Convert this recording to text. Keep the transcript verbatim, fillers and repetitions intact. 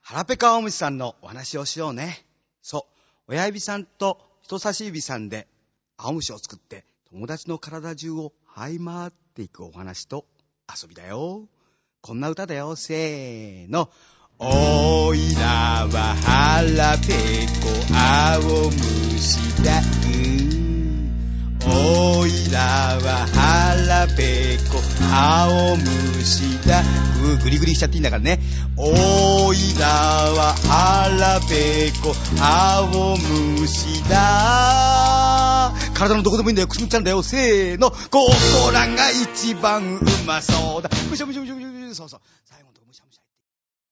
腹ペカ青虫さんのお話をしようね。そう、親指さんと人差し指さんで青虫を作って友達の体中を這い回っていくお話と遊びだよ。こんな歌だよ。せーの。おいらは腹ペコ青虫だ。おいらは腹ペコ青虫だ。グリグリしちゃっていいんだからね。おいらは腹ペコ青虫だ。体のどこでもいいんだよ。くすぐっちゃうんだよ。せーの。ここらが一番うまそうだ。むしゃむしゃむしゃむしゃ。そうそう。最後